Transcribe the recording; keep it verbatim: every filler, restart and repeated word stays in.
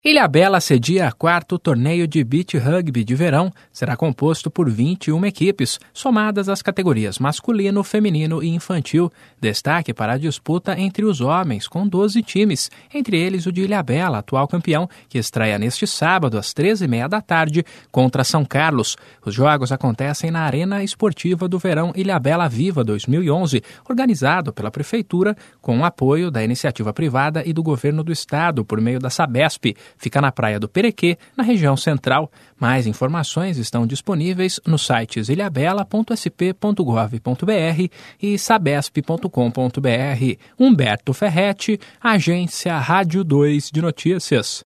Ilhabela cedia quarto torneio de beach rugby de verão. Será composto por vinte e uma equipes, somadas as categorias masculino, feminino e infantil. Destaque para a disputa entre os homens, com doze times, entre eles o de Ilhabela, atual campeão, que estreia neste sábado às treze e meia da tarde contra São Carlos. Os jogos acontecem na Arena Esportiva do Verão Ilhabela Viva dois mil e onze, organizado pela Prefeitura, com o apoio da iniciativa privada e do Governo do Estado, por meio da Sabesp. Fica na Praia do Perequê, na região central. Mais informações estão disponíveis nos sites ilhabela ponto s p ponto gov ponto b r e sabesp ponto com ponto b r. Humberto Ferretti, Agência Rádio dois de Notícias.